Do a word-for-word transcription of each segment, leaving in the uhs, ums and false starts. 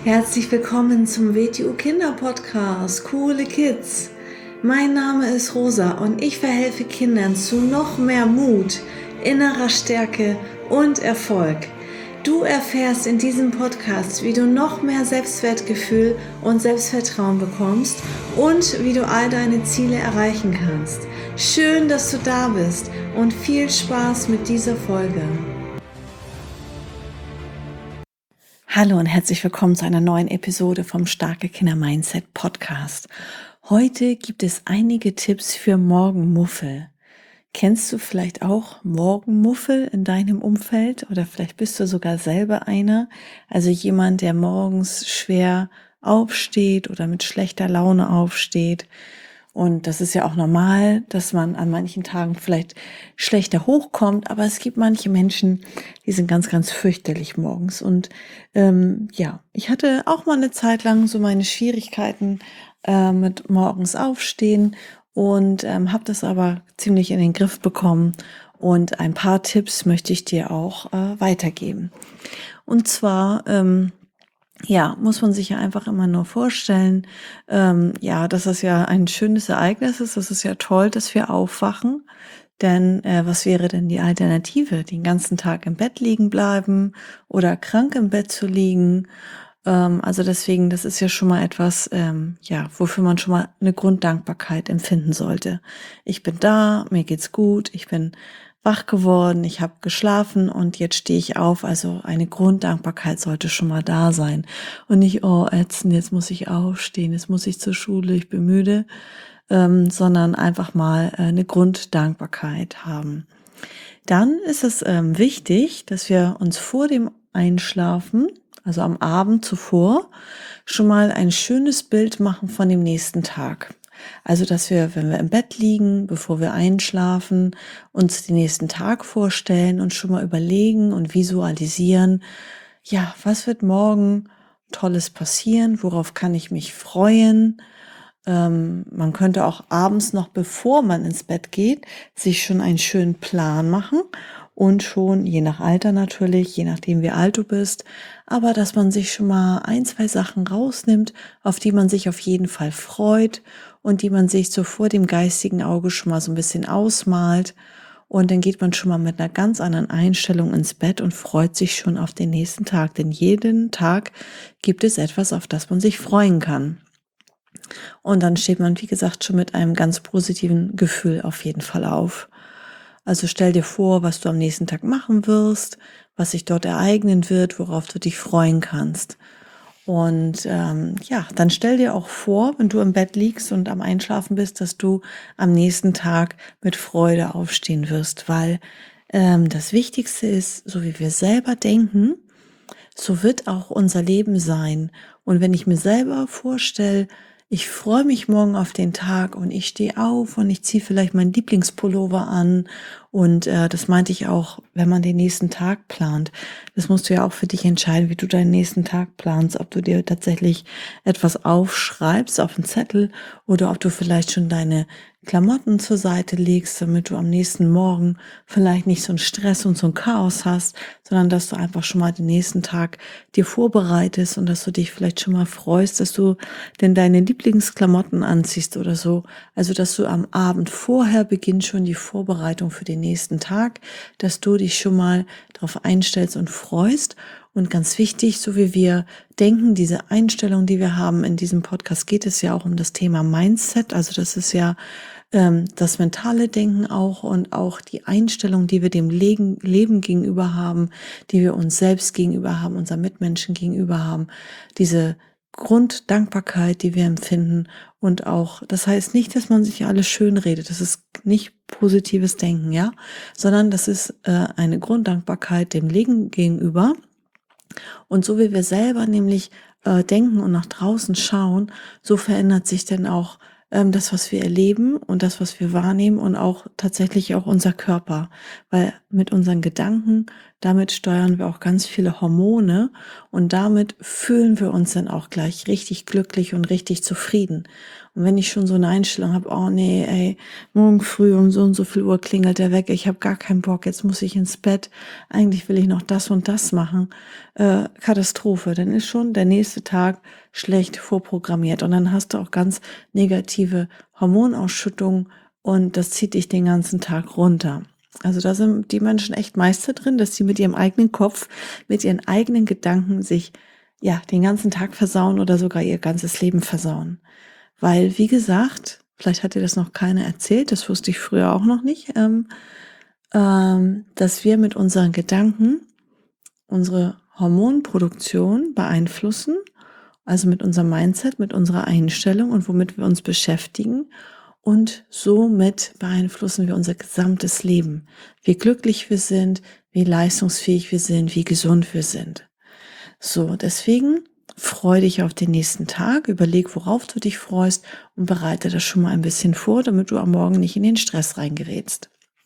Herzlich willkommen zum W T U Kinder Podcast, Coole Kids. Mein Name ist Rosa und ich verhelfe Kindern zu noch mehr Mut, innerer Stärke und Erfolg. Du erfährst in diesem Podcast, wie du noch mehr Selbstwertgefühl und Selbstvertrauen bekommst und wie du all deine Ziele erreichen kannst. Schön, dass du da bist und viel Spaß mit dieser Folge. Hallo und herzlich willkommen zu einer neuen Episode vom Starke Kinder Mindset Podcast. Heute gibt es einige Tipps für Morgenmuffel. Kennst du vielleicht auch Morgenmuffel in deinem Umfeld oder vielleicht bist du sogar selber einer, also jemand, der morgens schwer aufsteht oder mit schlechter Laune aufsteht. Und das ist ja auch normal, dass man an manchen Tagen vielleicht schlechter hochkommt, aber es gibt manche Menschen, die sind ganz, ganz fürchterlich morgens. Und ähm, ja, ich hatte auch mal eine Zeit lang so meine Schwierigkeiten äh, mit morgens aufstehen und ähm, habe das aber ziemlich in den Griff bekommen. Und ein paar Tipps möchte ich dir auch äh, weitergeben. Und zwar ähm, Ja, muss man sich ja einfach immer nur vorstellen, ähm, ja, dass das ja ein schönes Ereignis ist. Das ist ja toll, dass wir aufwachen. Denn äh, was wäre denn die Alternative? Den ganzen Tag im Bett liegen bleiben oder krank im Bett zu liegen? Ähm, also deswegen, das ist ja schon mal etwas, ähm, ja, wofür man schon mal eine Grunddankbarkeit empfinden sollte. Ich bin da, mir geht's gut, ich bin wach geworden, ich habe geschlafen und jetzt stehe ich auf. Also eine Grunddankbarkeit sollte schon mal da sein. Und nicht, oh, ätzend, jetzt muss ich aufstehen, jetzt muss ich zur Schule, ich bin müde, ähm, sondern einfach mal äh, eine Grunddankbarkeit haben. Dann ist es ähm, wichtig, dass wir uns vor dem Einschlafen, also am Abend zuvor, schon mal ein schönes Bild machen von dem nächsten Tag. Also, dass wir, wenn wir im Bett liegen, bevor wir einschlafen, uns den nächsten Tag vorstellen und schon mal überlegen und visualisieren, ja, was wird morgen Tolles passieren? Worauf kann ich mich freuen? Ähm, man könnte auch abends noch, bevor man ins Bett geht, sich schon einen schönen Plan machen und schon, je nach Alter natürlich, je nachdem wie alt du bist, aber dass man sich schon mal ein, zwei Sachen rausnimmt, auf die man sich auf jeden Fall freut und die man sich so vor dem geistigen Auge schon mal so ein bisschen ausmalt. Und dann geht man schon mal mit einer ganz anderen Einstellung ins Bett und freut sich schon auf den nächsten Tag. Denn jeden Tag gibt es etwas, auf das man sich freuen kann. Und dann steht man, wie gesagt, schon mit einem ganz positiven Gefühl auf jeden Fall auf. Also stell dir vor, was du am nächsten Tag machen wirst, was sich dort ereignen wird, worauf du dich freuen kannst. Und ähm, ja, dann stell dir auch vor, wenn du im Bett liegst und am Einschlafen bist, dass du am nächsten Tag mit Freude aufstehen wirst, weil ähm, das Wichtigste ist, so wie wir selber denken, so wird auch unser Leben sein. Und wenn ich mir selber vorstelle, ich freue mich morgen auf den Tag und ich stehe auf und ich ziehe vielleicht meinen Lieblingspullover an. Und äh, das meinte ich auch, wenn man den nächsten Tag plant. Das musst du ja auch für dich entscheiden, wie du deinen nächsten Tag planst. Ob du dir tatsächlich etwas aufschreibst auf einen Zettel oder ob du vielleicht schon deine Klamotten zur Seite legst, damit du am nächsten Morgen vielleicht nicht so einen Stress und so ein Chaos hast, sondern dass du einfach schon mal den nächsten Tag dir vorbereitest und dass du dich vielleicht schon mal freust, dass du denn deine Lieblingsklamotten anziehst oder so. Also, dass du am Abend vorher beginnt schon die Vorbereitung für den nächsten Tag, dass du dich schon mal darauf einstellst und freust. Und ganz wichtig, so wie wir denken, diese Einstellung, die wir haben in diesem Podcast, geht es ja auch um das Thema Mindset. Also das ist ja ähm, das mentale Denken auch und auch die Einstellung, die wir dem Leben, Leben gegenüber haben, die wir uns selbst gegenüber haben, unseren Mitmenschen gegenüber haben. Diese Grunddankbarkeit, die wir empfinden und auch, das heißt nicht, dass man sich alles schön redet. Das ist nicht positives Denken, ja, sondern das ist äh, eine Grunddankbarkeit dem Leben gegenüber. Und so wie wir selber nämlich äh, denken und nach draußen schauen, so verändert sich dann auch ähm, das, was wir erleben und das, was wir wahrnehmen und auch tatsächlich auch unser Körper. Weil mit unseren Gedanken, damit steuern wir auch ganz viele Hormone und damit fühlen wir uns dann auch gleich richtig glücklich und richtig zufrieden. Und wenn ich schon so eine Einstellung habe, oh nee, ey, morgen früh um so und so viel Uhr klingelt der Wecker, ich habe gar keinen Bock, jetzt muss ich ins Bett, eigentlich will ich noch das und das machen, äh, Katastrophe, dann ist schon der nächste Tag schlecht vorprogrammiert und dann hast du auch ganz negative Hormonausschüttungen und das zieht dich den ganzen Tag runter. Also da sind die Menschen echt Meister drin, dass sie mit ihrem eigenen Kopf, mit ihren eigenen Gedanken sich ja den ganzen Tag versauen oder sogar ihr ganzes Leben versauen. Weil, wie gesagt, vielleicht hat dir das noch keiner erzählt, das wusste ich früher auch noch nicht, ähm, ähm, dass wir mit unseren Gedanken unsere Hormonproduktion beeinflussen, also mit unserem Mindset, mit unserer Einstellung und womit wir uns beschäftigen. Und somit beeinflussen wir unser gesamtes Leben. Wie glücklich wir sind, wie leistungsfähig wir sind, wie gesund wir sind. So, deswegen freu dich auf den nächsten Tag, überleg, worauf du dich freust und bereite das schon mal ein bisschen vor, damit du am Morgen nicht in den Stress reingerätst.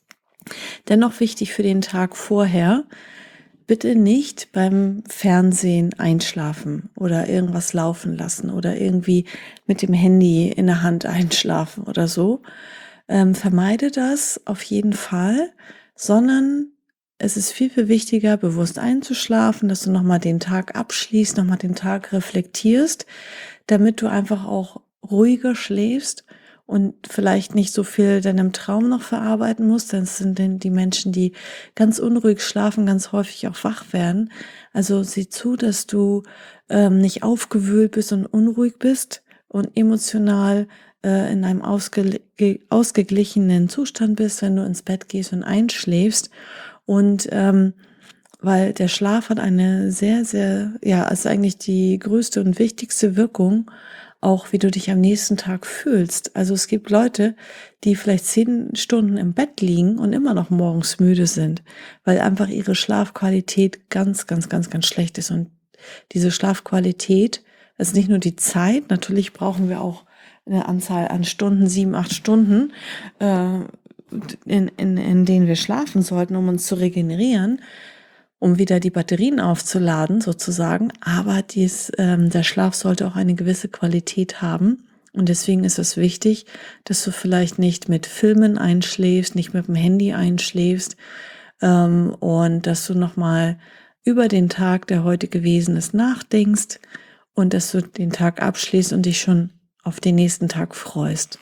Dennoch wichtig für den Tag vorher, bitte nicht beim Fernsehen einschlafen oder irgendwas laufen lassen oder irgendwie mit dem Handy in der Hand einschlafen oder so. Ähm, vermeide das auf jeden Fall, sondern es ist viel, viel wichtiger, bewusst einzuschlafen, dass du nochmal den Tag abschließt, nochmal den Tag reflektierst, damit du einfach auch ruhiger schläfst und vielleicht nicht so viel deinem Traum noch verarbeiten musst. Das sind denn die Menschen, die ganz unruhig schlafen, ganz häufig auch wach werden. Also sieh zu, dass du ähm, nicht aufgewühlt bist und unruhig bist und emotional äh, in einem ausge ausgeglichenen Zustand bist, wenn du ins Bett gehst und einschläfst. Und ähm, weil der Schlaf hat eine sehr, sehr, ja, ist eigentlich die größte und wichtigste Wirkung, auch wie du dich am nächsten Tag fühlst. Also es gibt Leute, die vielleicht zehn Stunden im Bett liegen und immer noch morgens müde sind, weil einfach ihre Schlafqualität ganz, ganz, ganz, ganz schlecht ist. Und diese Schlafqualität ist nicht nur die Zeit, natürlich brauchen wir auch eine Anzahl an Stunden, sieben, acht Stunden, äh, in, in, in denen wir schlafen sollten, um uns zu regenerieren, um wieder die Batterien aufzuladen sozusagen. Aber dies, ähm, der Schlaf sollte auch eine gewisse Qualität haben. Und deswegen ist es wichtig, dass du vielleicht nicht mit Filmen einschläfst, nicht mit dem Handy einschläfst, ähm, und dass du nochmal über den Tag, der heute gewesen ist, nachdenkst und dass du den Tag abschließt und dich schon auf den nächsten Tag freust.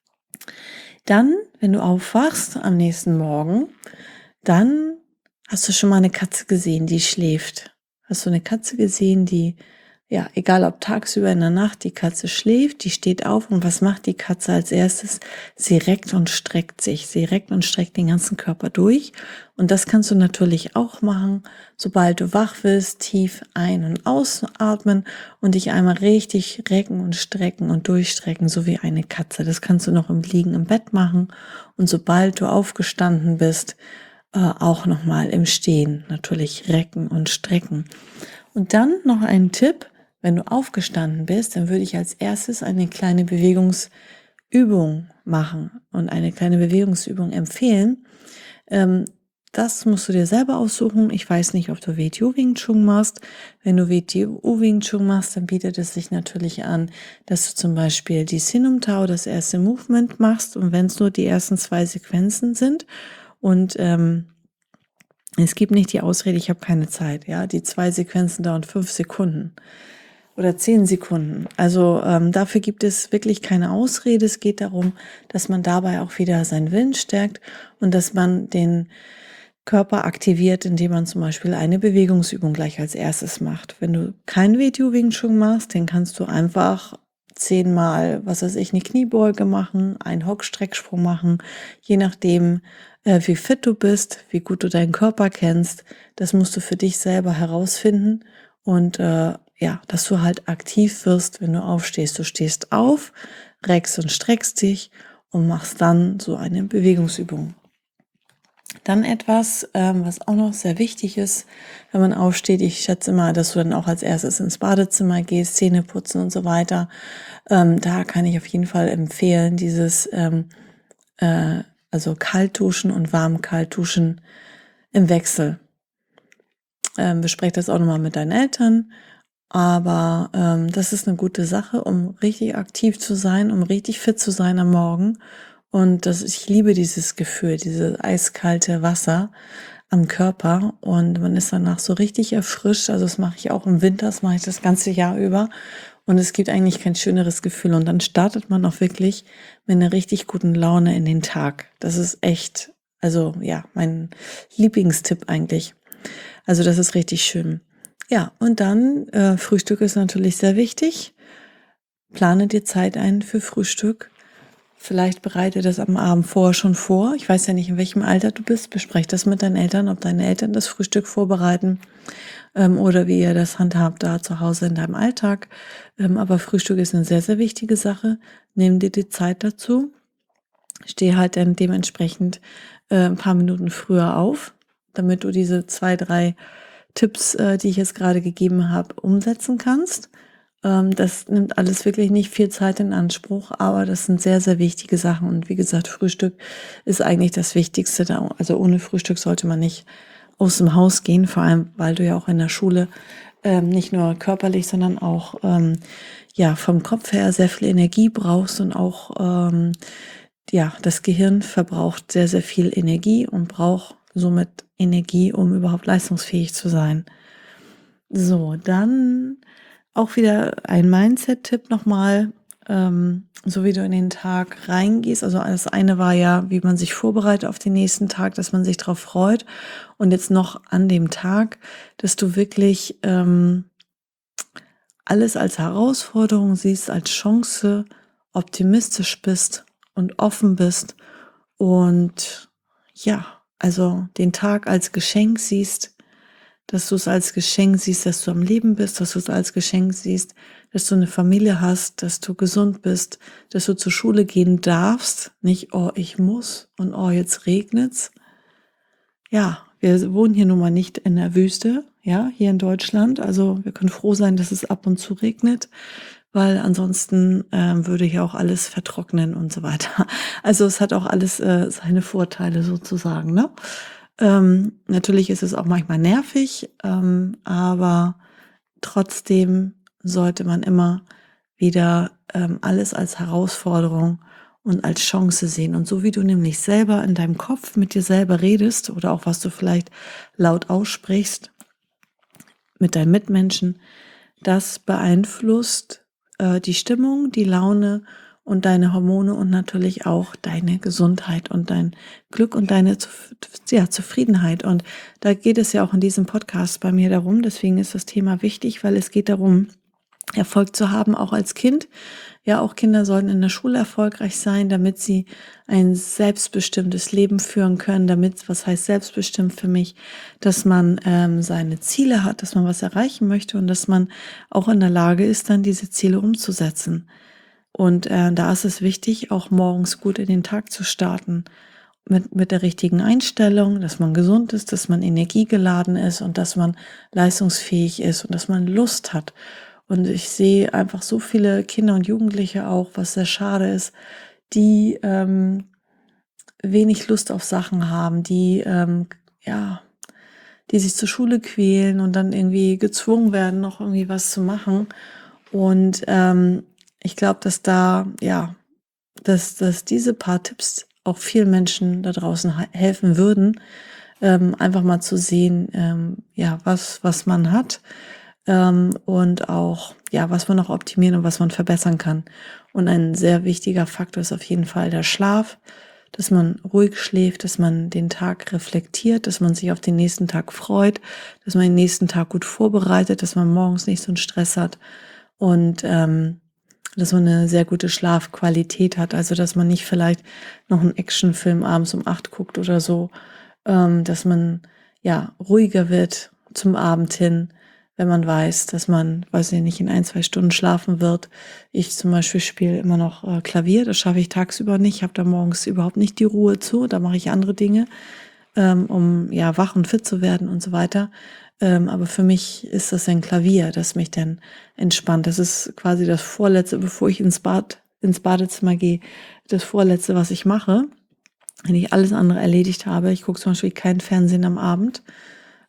Dann, wenn du aufwachst am nächsten Morgen, dann hast du schon mal eine Katze gesehen, die schläft. Hast du eine Katze gesehen, die, ja, egal ob tagsüber in der Nacht, die Katze schläft, die steht auf und was macht die Katze als erstes? Sie reckt und streckt sich. Sie reckt und streckt den ganzen Körper durch. Und das kannst du natürlich auch machen, sobald du wach wirst, tief ein- und ausatmen und dich einmal richtig recken und strecken und durchstrecken, so wie eine Katze. Das kannst du noch im Liegen im Bett machen. Und sobald du aufgestanden bist, äh, auch nochmal im Stehen natürlich recken und strecken. Und dann noch ein Tipp: Wenn du aufgestanden bist, dann würde ich als erstes eine kleine Bewegungsübung machen und eine kleine Bewegungsübung empfehlen. Ähm, das musst du dir selber aussuchen. Ich weiß nicht, ob du W T U Wing Chun machst. Wenn du W T U Wing Chun machst, dann bietet es sich natürlich an, dass du zum Beispiel die Sinum Tao, das erste Movement machst, und wenn es nur die ersten zwei Sequenzen sind. Und ähm, es gibt nicht die Ausrede, ich habe keine Zeit. Ja, die zwei Sequenzen dauern fünf Sekunden oder zehn Sekunden. Also ähm, dafür gibt es wirklich keine Ausrede. Es geht darum, dass man dabei auch wieder seinen Willen stärkt und dass man den Körper aktiviert, indem man zum Beispiel eine Bewegungsübung gleich als erstes macht. Wenn du kein W T U Wing Chun machst, dann kannst du einfach zehnmal, was weiß ich, eine Kniebeuge machen, einen Hockstrecksprung machen, je nachdem, äh, wie fit du bist, wie gut du deinen Körper kennst. Das musst du für dich selber herausfinden und äh, ja, dass du halt aktiv wirst, wenn du aufstehst. Du stehst auf, reckst und streckst dich und machst dann so eine Bewegungsübung. Dann etwas, ähm, was auch noch sehr wichtig ist, wenn man aufsteht. Ich schätze mal, dass du dann auch als erstes ins Badezimmer gehst, Zähne putzen und so weiter. Ähm, da kann ich auf jeden Fall empfehlen, dieses, ähm, äh, also Kaltduschen und warm-Kaltduschen im Wechsel. Ähm, besprech das auch nochmal mit deinen Eltern Aber ähm, das ist eine gute Sache, um richtig aktiv zu sein, um richtig fit zu sein am Morgen. Und das, ich liebe dieses Gefühl, dieses eiskalte Wasser am Körper. Und man ist danach so richtig erfrischt. Also das mache ich auch im Winter, das mache ich das ganze Jahr über. Und es gibt eigentlich kein schöneres Gefühl. Und dann startet man auch wirklich mit einer richtig guten Laune in den Tag. Das ist echt, also ja, mein Lieblingstipp eigentlich. Also das ist richtig schön. Ja, und dann äh, Frühstück ist natürlich sehr wichtig. Plane dir Zeit ein für Frühstück. Vielleicht bereite das am Abend vorher schon vor. Ich weiß ja nicht, in welchem Alter du bist. Bespreche das mit deinen Eltern, ob deine Eltern das Frühstück vorbereiten ähm, oder wie ihr das handhabt da zu Hause in deinem Alltag. Ähm, aber Frühstück ist eine sehr, sehr wichtige Sache. Nimm dir die Zeit dazu. Steh halt dann dementsprechend äh, ein paar Minuten früher auf, damit du diese zwei, drei Tipps, äh, die ich jetzt gerade gegeben habe, umsetzen kannst. Ähm, das nimmt alles wirklich nicht viel Zeit in Anspruch, aber das sind sehr, sehr wichtige Sachen. Und wie gesagt, Frühstück ist eigentlich das Wichtigste da. Also ohne Frühstück sollte man nicht aus dem Haus gehen, vor allem, weil du ja auch in der Schule ähm, nicht nur körperlich, sondern auch ähm, ja vom Kopf her sehr viel Energie brauchst und auch ähm, ja, das Gehirn verbraucht sehr, sehr viel Energie und braucht somit Energie, um überhaupt leistungsfähig zu sein. So, dann auch wieder ein Mindset-Tipp nochmal, ähm, so wie du in den Tag reingehst. Also das eine war ja, wie man sich vorbereitet auf den nächsten Tag, dass man sich darauf freut. Und jetzt noch an dem Tag, dass du wirklich ähm, alles als Herausforderung siehst, als Chance, optimistisch bist und offen bist und ja, also den Tag als Geschenk siehst, dass du es als Geschenk siehst, dass du am Leben bist, dass du es als Geschenk siehst, dass du eine Familie hast, dass du gesund bist, dass du zur Schule gehen darfst, nicht, oh, ich muss und oh, jetzt regnet's. Ja, wir wohnen hier nun mal nicht in der Wüste, ja, hier in Deutschland. Also wir können froh sein, dass es ab und zu regnet, weil ansonsten ähm, würde hier auch alles vertrocknen und so weiter. Also es hat auch alles äh, seine Vorteile sozusagen, ne? Ähm, natürlich ist es auch manchmal nervig, ähm, aber trotzdem sollte man immer wieder ähm, alles als Herausforderung und als Chance sehen. Und so wie du nämlich selber in deinem Kopf mit dir selber redest oder auch was du vielleicht laut aussprichst mit deinen Mitmenschen, das beeinflusst äh, die Stimmung, die Laune und deine Hormone und natürlich auch deine Gesundheit und dein Glück und deine Zuf- ja, Zufriedenheit. Und da geht es ja auch in diesem Podcast bei mir darum. Deswegen ist das Thema wichtig, weil es geht darum, Erfolg zu haben, auch als Kind. Ja, auch Kinder sollen in der Schule erfolgreich sein, damit sie ein selbstbestimmtes Leben führen können, damit, was heißt selbstbestimmt für mich, dass man ähm, seine Ziele hat, dass man was erreichen möchte und dass man auch in der Lage ist, dann diese Ziele umzusetzen. Und äh, da ist es wichtig, auch morgens gut in den Tag zu starten. Mit, mit der richtigen Einstellung, dass man gesund ist, dass man energiegeladen ist und dass man leistungsfähig ist und dass man Lust hat. Und ich sehe einfach so viele Kinder und Jugendliche auch, was sehr schade ist, die ähm, wenig Lust auf Sachen haben, die ähm, ja, die sich zur Schule quälen und dann irgendwie gezwungen werden, noch irgendwie was zu machen. Und ähm, ich glaube, dass da, ja, dass, dass diese paar Tipps auch vielen Menschen da draußen he- helfen würden, ähm, einfach mal zu sehen, ähm, ja, was, was man hat, ähm, und auch, ja, was man noch optimieren und was man verbessern kann. Und ein sehr wichtiger Faktor ist auf jeden Fall der Schlaf, dass man ruhig schläft, dass man den Tag reflektiert, dass man sich auf den nächsten Tag freut, dass man den nächsten Tag gut vorbereitet, dass man morgens nicht so einen Stress hat und ähm, dass man eine sehr gute Schlafqualität hat, also dass man nicht vielleicht noch einen Actionfilm abends um acht guckt oder so, ähm, dass man ja ruhiger wird zum Abend hin, wenn man weiß, dass man, weiß ich nicht, in ein, zwei Stunden schlafen wird. Ich zum Beispiel spiele immer noch äh, Klavier, das schaffe ich tagsüber nicht, habe da morgens überhaupt nicht die Ruhe zu, da mache ich andere Dinge, ähm, um ja wach und fit zu werden und so weiter. Ähm, aber für mich ist das ein Klavier, das mich dann entspannt. Das ist quasi das Vorletzte, bevor ich ins Bad, ins Badezimmer gehe, das Vorletzte, was ich mache. Wenn ich alles andere erledigt habe, ich gucke zum Beispiel kein Fernsehen am Abend,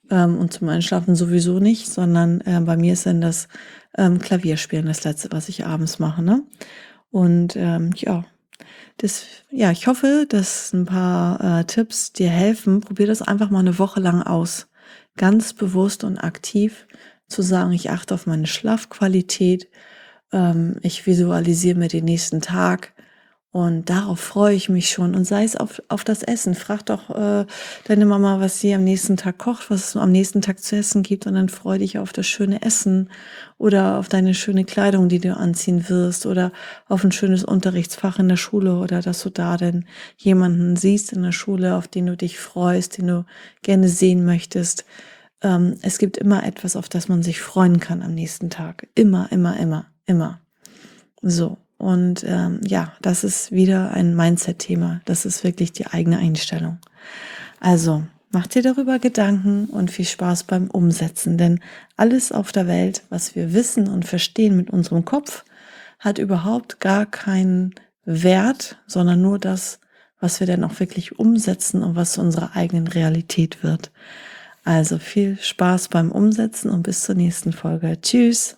ähm, und zum Einschlafen sowieso nicht, sondern äh, bei mir ist dann das ähm, Klavierspielen das Letzte, was ich abends mache, ne? Und ähm, ja, das, ja, ich hoffe, dass ein paar äh, Tipps dir helfen. Probier das einfach mal eine Woche lang aus. Ganz bewusst und aktiv zu sagen, ich achte auf meine Schlafqualität, ähm, ich visualisiere mir den nächsten Tag und darauf freue ich mich schon. Und sei es auf, auf das Essen. Frag doch äh, deine Mama, was sie am nächsten Tag kocht, was es am nächsten Tag zu essen gibt. Und dann freu dich auf das schöne Essen oder auf deine schöne Kleidung, die du anziehen wirst oder auf ein schönes Unterrichtsfach in der Schule oder dass du da denn jemanden siehst in der Schule, auf den du dich freust, den du gerne sehen möchtest. Ähm, es gibt immer etwas, auf das man sich freuen kann am nächsten Tag. Immer, immer, immer, immer. So. Und ähm, ja, das ist wieder ein Mindset-Thema. Das ist wirklich die eigene Einstellung. Also, mach dir darüber Gedanken und viel Spaß beim Umsetzen. Denn alles auf der Welt, was wir wissen und verstehen mit unserem Kopf, hat überhaupt gar keinen Wert, sondern nur das, was wir dann auch wirklich umsetzen und was zu unserer eigenen Realität wird. Also viel Spaß beim Umsetzen und bis zur nächsten Folge. Tschüss!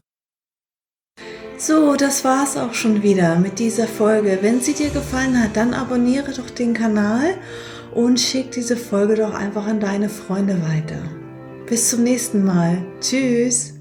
So, das war's auch schon wieder mit dieser Folge. Wenn sie dir gefallen hat, dann abonniere doch den Kanal und schick diese Folge doch einfach an deine Freunde weiter. Bis zum nächsten Mal. Tschüss!